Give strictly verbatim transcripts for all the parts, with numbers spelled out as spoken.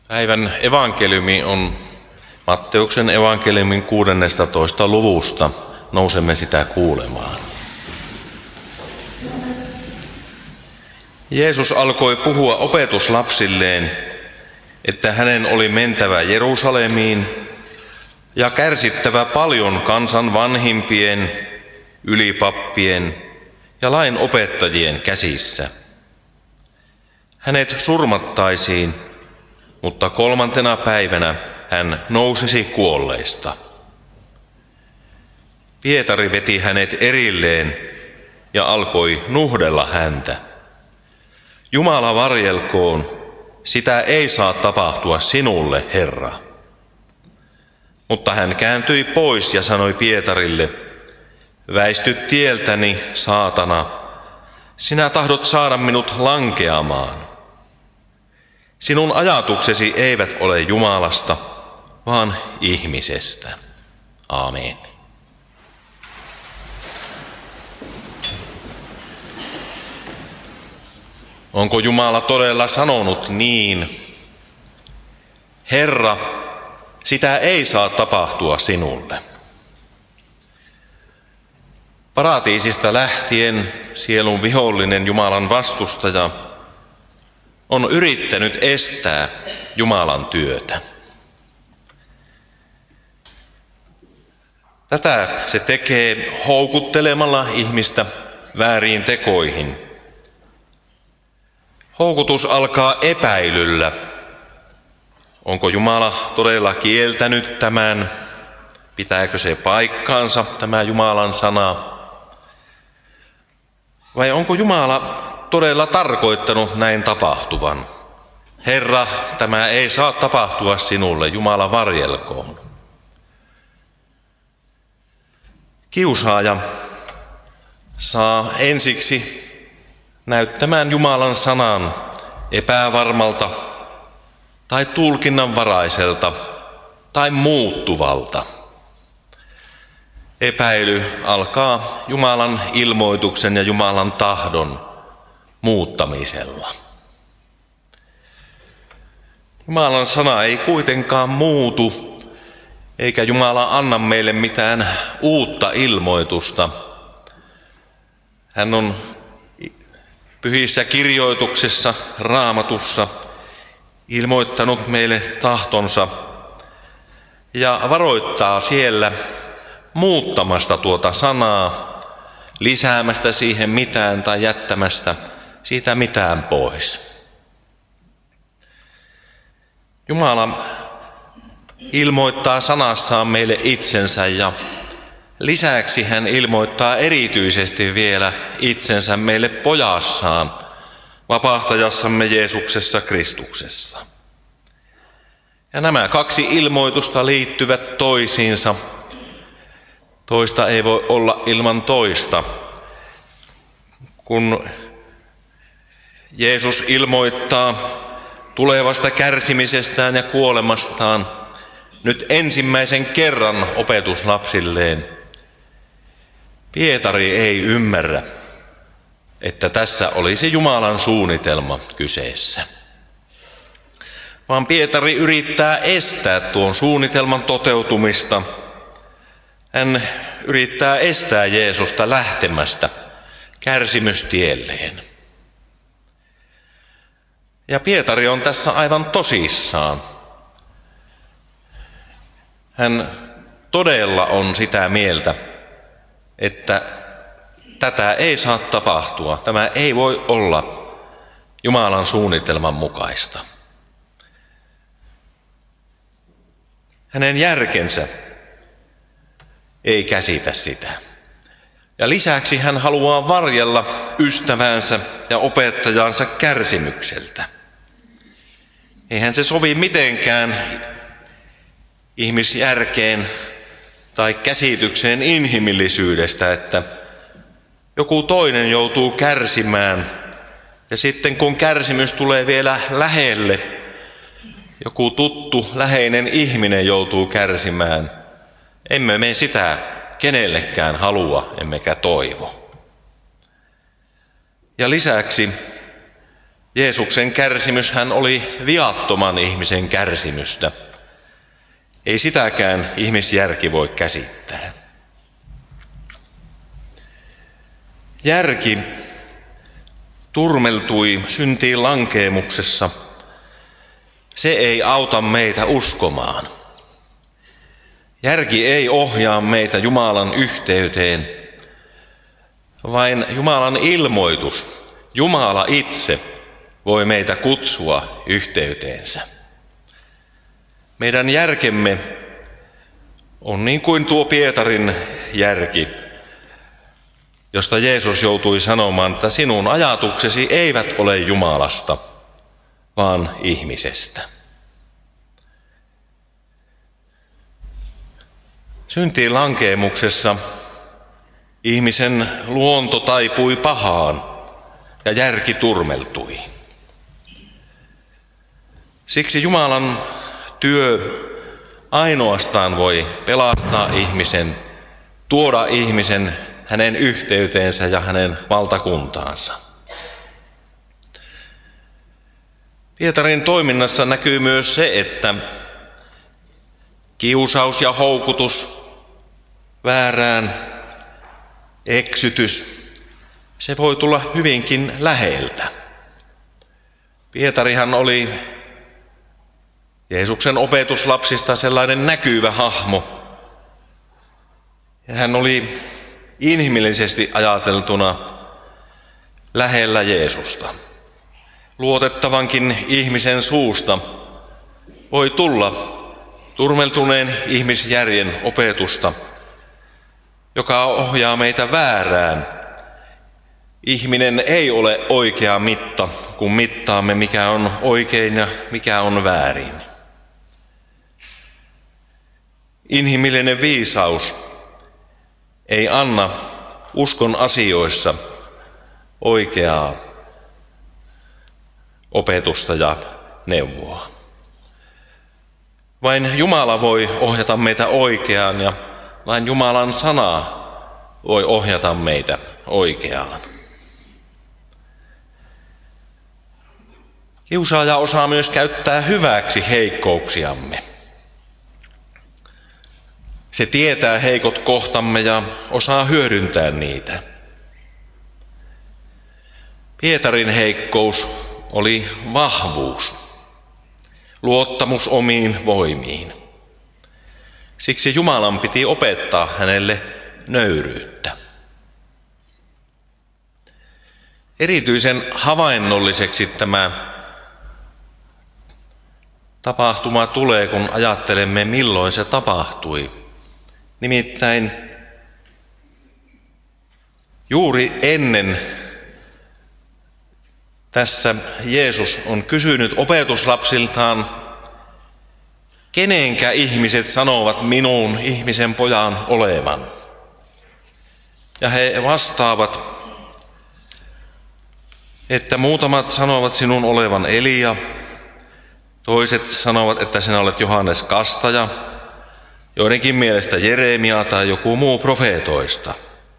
Päivän evankeliumi on Matteuksen evankeliumin kuudennestatoista luvusta. Nousemme sitä kuulemaan. Jeesus alkoi puhua opetuslapsilleen, että hänen oli mentävä Jerusalemiin ja kärsittävä paljon kansan vanhimpien, ylipappien ja lain opettajien käsissä. Hänet surmattaisiin, mutta kolmantena päivänä hän nousisi kuolleista. Pietari veti hänet erilleen ja alkoi nuhdella häntä. Jumala varjelkoon, sitä ei saa tapahtua sinulle, Herra. Mutta hän kääntyi pois ja sanoi Pietarille, väisty tieltäni, saatana, sinä tahdot saada minut lankeamaan. Sinun ajatuksesi eivät ole Jumalasta, vaan ihmisestä. Aamen. Onko Jumala todella sanonut niin? Herra, sitä ei saa tapahtua sinulle. Paratiisista lähtien sielun vihollinen Jumalan vastustaja on yrittänyt estää Jumalan työtä. Tätä se tekee houkuttelemalla ihmistä vääriin tekoihin. Houkutus alkaa epäilyllä. Onko Jumala todella kieltänyt tämän? Pitääkö se paikkaansa, tämä Jumalan sana? Vai onko Jumala todella tarkoittanut näin tapahtuvan? Herra, tämä ei saa tapahtua sinulle, Jumala varjelkoon. Kiusaaja saa ensiksi näyttämään Jumalan sanan epävarmalta tai tulkinnanvaraiselta tai muuttuvalta. Epäily alkaa Jumalan ilmoituksen ja Jumalan tahdon muuttamisella. Jumalan sana ei kuitenkaan muutu, eikä Jumala anna meille mitään uutta ilmoitusta. Hän on pyhissä kirjoituksissa, Raamatussa, ilmoittanut meille tahtonsa ja varoittaa siellä muuttamasta tuota sanaa, lisäämästä siihen mitään tai jättämästä siitä mitään pois. Jumala ilmoittaa sanassaan meille itsensä ja lisäksi hän ilmoittaa erityisesti vielä itsensä meille pojassaan, vapahtajassamme Jeesuksessa Kristuksessa. Ja nämä kaksi ilmoitusta liittyvät toisiinsa. Toista ei voi olla ilman toista. Kun Jeesus ilmoittaa tulevasta kärsimisestään ja kuolemastaan nyt ensimmäisen kerran opetuslapsilleen, Pietari ei ymmärrä, että tässä olisi Jumalan suunnitelma kyseessä. Vaan Pietari yrittää estää tuon suunnitelman toteutumista. Hän yrittää estää Jeesusta lähtemästä kärsimystielleen. Ja Pietari on tässä aivan tosissaan. Hän todella on sitä mieltä, että tätä ei saa tapahtua. Tämä ei voi olla Jumalan suunnitelman mukaista. Hänen järkensä ei käsitä sitä. Ja lisäksi hän haluaa varjella ystävänsä ja opettajansa kärsimykseltä. Eihän se sovi mitenkään ihmisjärkeen tai käsitykseen inhimillisyydestä, että joku toinen joutuu kärsimään ja sitten kun kärsimys tulee vielä lähelle, joku tuttu, läheinen ihminen joutuu kärsimään. Emme me sitä kenellekään halua, emmekä toivo. Ja lisäksi Jeesuksen kärsimyshän oli viattoman ihmisen kärsimystä. Ei sitäkään ihmisjärki voi käsittää. Järki turmeltui syntiin lankeemuksessa. Se ei auta meitä uskomaan. Järki ei ohjaa meitä Jumalan yhteyteen, vain Jumalan ilmoitus, Jumala itse, voi meitä kutsua yhteyteensä. Meidän järkemme on niin kuin tuo Pietarin järki, josta Jeesus joutui sanomaan, että sinun ajatuksesi eivät ole Jumalasta, vaan ihmisestä. Syntiin lankeemuksessa ihmisen luonto taipui pahaan ja järki turmeltui. Siksi Jumalan työ ainoastaan voi pelastaa ihmisen, tuoda ihmisen hänen yhteyteensä ja hänen valtakuntaansa. Pietarin toiminnassa näkyy myös se, että kiusaus ja houkutus väärään, eksytys, se voi tulla hyvinkin läheltä. Pietarihan oli Jeesuksen opetuslapsista sellainen näkyvä hahmo. Ja hän oli inhimillisesti ajateltuna lähellä Jeesusta. Luotettavankin ihmisen suusta voi tulla turmeltuneen ihmisjärjen opetusta, joka ohjaa meitä väärään. Ihminen ei ole oikea mitta, kun mittaamme, mikä on oikein ja mikä on väärin. Inhimillinen viisaus ei anna uskon asioissa oikeaa opetusta ja neuvoa. Vain Jumala voi ohjata meitä oikeaan ja vain Jumalan sana voi ohjata meitä oikeaan. Kiusaaja osaa myös käyttää hyväksi heikkouksiamme. Se tietää heikot kohtamme ja osaa hyödyntää niitä. Pietarin heikkous oli vahvuus, luottamus omiin voimiin. Siksi Jumalan piti opettaa hänelle nöyryyttä. Erityisen havainnolliseksi tämä tapahtuma tulee, kun ajattelemme, milloin se tapahtui. Nimittäin juuri ennen tässä Jeesus on kysynyt opetuslapsiltaan, kenenkä ihmiset sanovat minun ihmisen pojan olevan. Ja he vastaavat, että muutamat sanovat sinun olevan Elia, toiset sanovat, että sinä olet Johannes Kastaja, joidenkin mielestä Jeremia tai joku muu profeetoista.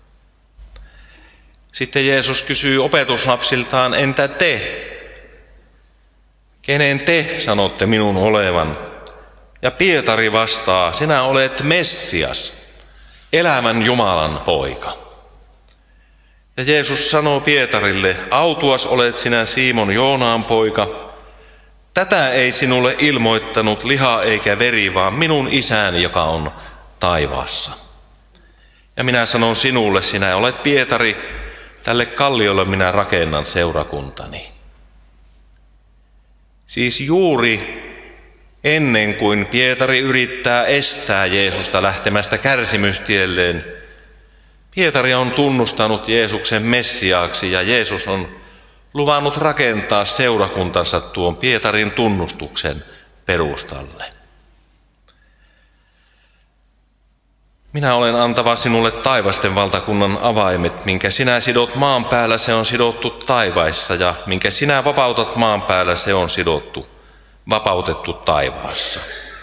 Sitten Jeesus kysyy opetuslapsiltaan, entä te? Kenen te sanotte minun olevan? Ja Pietari vastaa, sinä olet Messias, elävän Jumalan poika. Ja Jeesus sanoo Pietarille, autuas olet sinä Simon Joonaan poika, tätä ei sinulle ilmoittanut liha eikä veri, vaan minun isäni, joka on taivaassa. Ja minä sanon sinulle, sinä olet Pietari, tälle kalliolle minä rakennan seurakuntani. Siis juuri ennen kuin Pietari yrittää estää Jeesusta lähtemästä kärsimystielleen, Pietari on tunnustanut Jeesuksen Messiaaksi ja Jeesus on luvannut rakentaa seurakuntansa tuon Pietarin tunnustuksen perustalle. Minä olen antava sinulle taivasten valtakunnan avaimet, minkä sinä sidot maan päällä, se on sidottu taivaissa, ja minkä sinä vapautat maan päällä, se on sidottu, vapautettu taivaassa.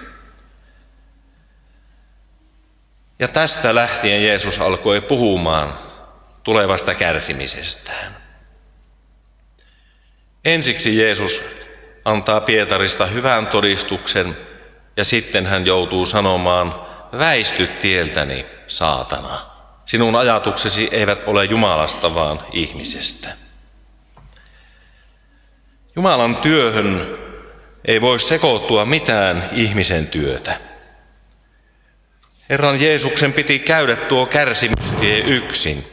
Ja tästä lähtien Jeesus alkoi puhumaan tulevasta kärsimisestään. Ensiksi Jeesus antaa Pietarista hyvän todistuksen ja sitten hän joutuu sanomaan, väisty tieltäni, saatana. Sinun ajatuksesi eivät ole Jumalasta, vaan ihmisestä. Jumalan työhön ei voi sekoittua mitään ihmisen työtä. Herran Jeesuksen piti käydä tuo kärsimystie yksin.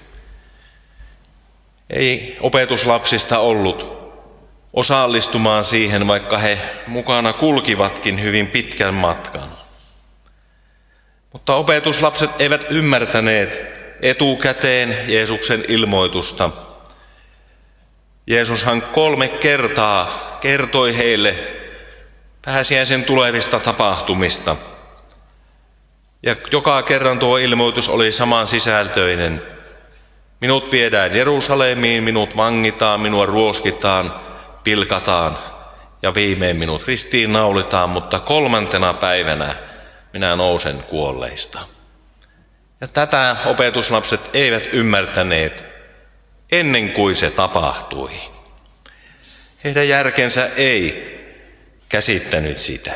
Ei opetuslapsista ollut osallistumaan siihen, vaikka he mukana kulkivatkin hyvin pitkän matkan. Mutta opetuslapset eivät ymmärtäneet etukäteen Jeesuksen ilmoitusta. Jeesushan kolme kertaa kertoi heille pääsiäisen tulevista tapahtumista. Ja joka kerran tuo ilmoitus oli saman sisältöinen. Minut viedään Jerusalemiin, minut vangitaan, minua ruoskitaan, pilkataan ja viimein minut ristiin naulitaan, mutta kolmantena päivänä minä nousen kuolleista. Ja tätä opetuslapset eivät ymmärtäneet ennen kuin se tapahtui. Heidän järkensä ei käsittänyt sitä.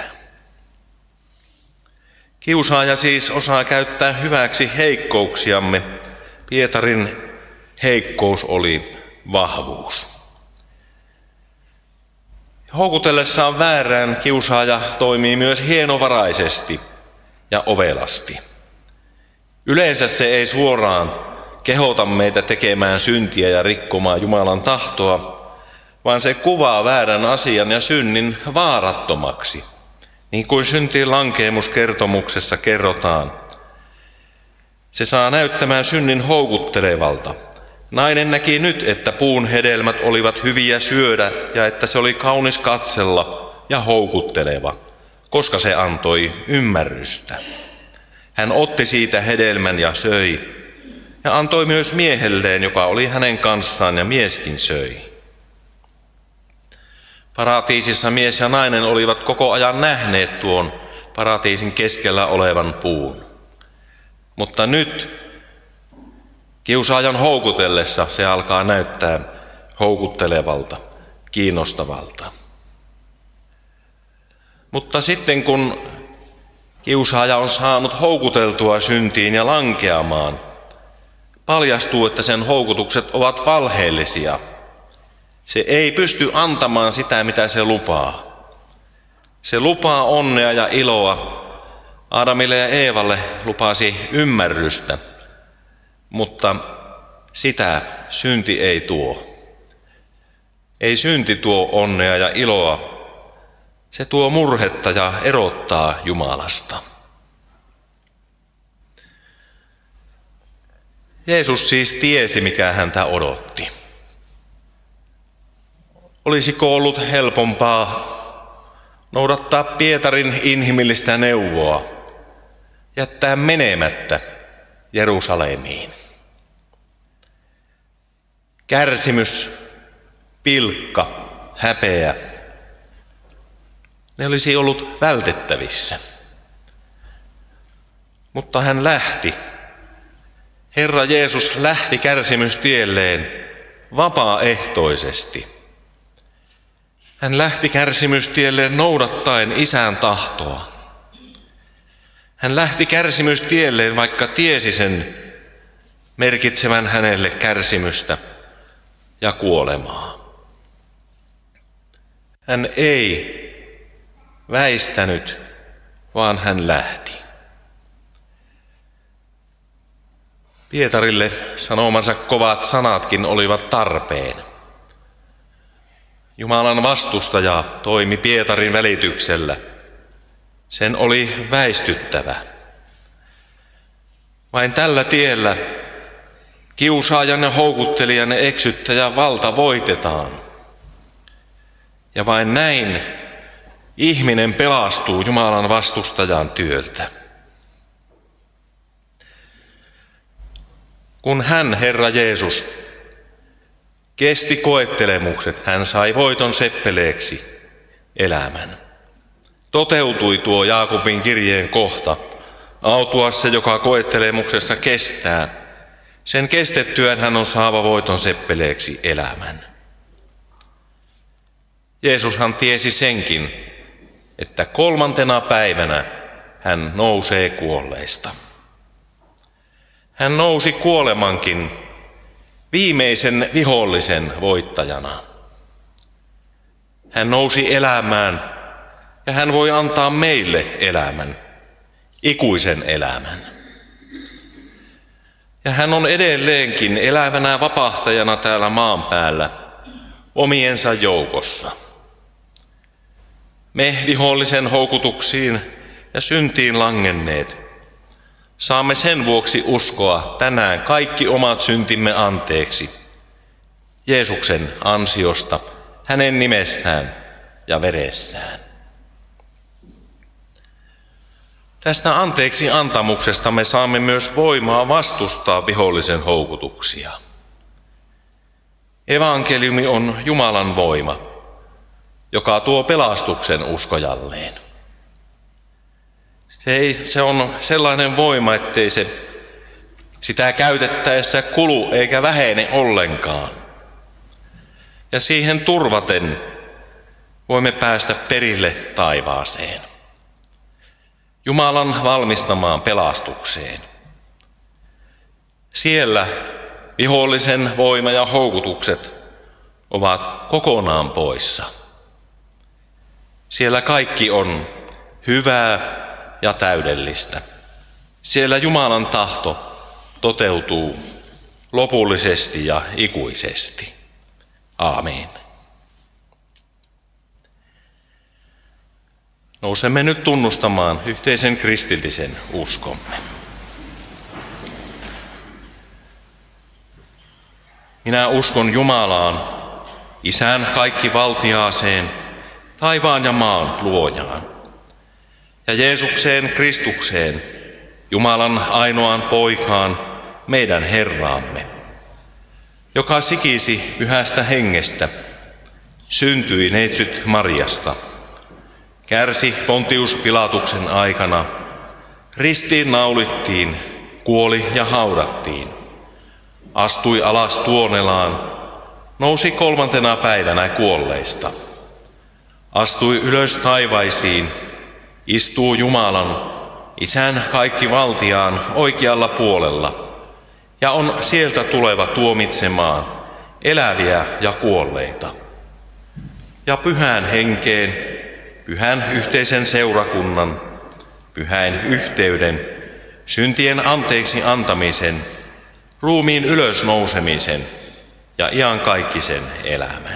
Kiusaaja siis osaa käyttää hyväksi heikkouksiamme. Pietarin heikkous oli vahvuus. Houkutellessaan väärään kiusaaja toimii myös hienovaraisesti ja ovelasti. Yleensä se ei suoraan kehota meitä tekemään syntiä ja rikkomaan Jumalan tahtoa, vaan se kuvaa väärän asian ja synnin vaarattomaksi. Niin kuin syntiin lankeemuskertomuksessa kerrotaan, se saa näyttämään synnin houkuttelevalta. Nainen näki nyt, että puun hedelmät olivat hyviä syödä ja että se oli kaunis katsella ja houkutteleva, koska se antoi ymmärrystä. Hän otti siitä hedelmän ja söi ja antoi myös miehelleen, joka oli hänen kanssaan, ja mieskin söi. Paratiisissa mies ja nainen olivat koko ajan nähneet tuon paratiisin keskellä olevan puun. Mutta nyt kiusaajan houkutellessa se alkaa näyttää houkuttelevalta, kiinnostavalta. Mutta sitten kun kiusaaja on saanut houkuteltua syntiin ja lankeamaan, paljastuu, että sen houkutukset ovat valheellisia. Se ei pysty antamaan sitä, mitä se lupaa. Se lupaa onnea ja iloa. Aadamille ja Eevalle lupasi ymmärrystä, mutta sitä synti ei tuo. Ei synti tuo onnea ja iloa. Se tuo murhetta ja erottaa Jumalasta. Jeesus siis tiesi, mikä häntä odotti. Olisiko ollut helpompaa noudattaa Pietarin inhimillistä neuvoa, jättää menemättä Jerusalemiin? Kärsimys, pilkka, häpeä, ne olisi ollut vältettävissä. Mutta hän lähti. Herra Jeesus lähti kärsimystielleen vapaaehtoisesti. Hän lähti kärsimystielleen noudattaen Isän tahtoa. Hän lähti kärsimystielleen, vaikka tiesi sen merkitsevän hänelle kärsimystä ja kuolemaa. Hän ei väistänyt, vaan hän lähti. Pietarille sanomansa kovat sanatkin olivat tarpeen. Jumalan vastustaja toimi Pietarin välityksellä. Sen oli väistyttävä. Vain tällä tiellä kiusaajan ja houkuttelijan ja eksyttäjän valta voitetaan. Ja vain näin ihminen pelastuu Jumalan vastustajan työltä. Kun hän, Herra Jeesus, kesti koettelemukset, hän sai voiton seppeleeksi elämän. Toteutui tuo Jaakobin kirjeen kohta, autua se, joka koettelemuksessa kestää. Sen kestettyään hän on saava voiton seppeleeksi elämän. Jeesushan tiesi senkin, että kolmantena päivänä hän nousee kuolleista. Hän nousi kuolemankin viimeisen vihollisen voittajana. Hän nousi elämään ja hän voi antaa meille elämän, ikuisen elämän. Ja hän on edelleenkin elävänä vapahtajana täällä maan päällä omiensa joukossa. Me vihollisen houkutuksiin ja syntiin langenneet saamme sen vuoksi uskoa tänään kaikki omat syntimme anteeksi Jeesuksen ansiosta, hänen nimessään ja veressään. Tästä anteeksi antamuksesta me saamme myös voimaa vastustaa vihollisen houkutuksia. Evankeliumi on Jumalan voima, joka tuo pelastuksen uskojalleen. Se, ei, se on sellainen voima, ettei se sitä käytettäessä kulu eikä vähene ollenkaan. Ja siihen turvaten voimme päästä perille taivaaseen, Jumalan valmistamaan pelastukseen. Siellä vihollisen voima ja houkutukset ovat kokonaan poissa. Siellä kaikki on hyvää ja täydellistä. Siellä Jumalan tahto toteutuu lopullisesti ja ikuisesti. Aamen. Nousemme nyt tunnustamaan yhteisen kristillisen uskomme. Minä uskon Jumalaan, Isän kaikkivaltiaaseen, taivaan ja maan luojaan, ja Jeesukseen Kristukseen, Jumalan ainoaan poikaan, meidän Herraamme, joka sikisi pyhästä hengestä, syntyi neitsyt Mariasta, kärsi Pontius Pilatuksen aikana, ristiin naulittiin, kuoli ja haudattiin, astui alas tuonelaan, nousi kolmantena päivänä kuolleista, astui ylös taivaisiin, istuu Jumalan, Isän kaikkivaltiaan oikealla puolella, ja on sieltä tuleva tuomitsemaan eläviä ja kuolleita. Ja pyhään henkeen, pyhän yhteisen seurakunnan, pyhäin yhteyden, syntien anteeksi antamisen, ruumiin ylösnousemisen ja iankaikkisen elämän.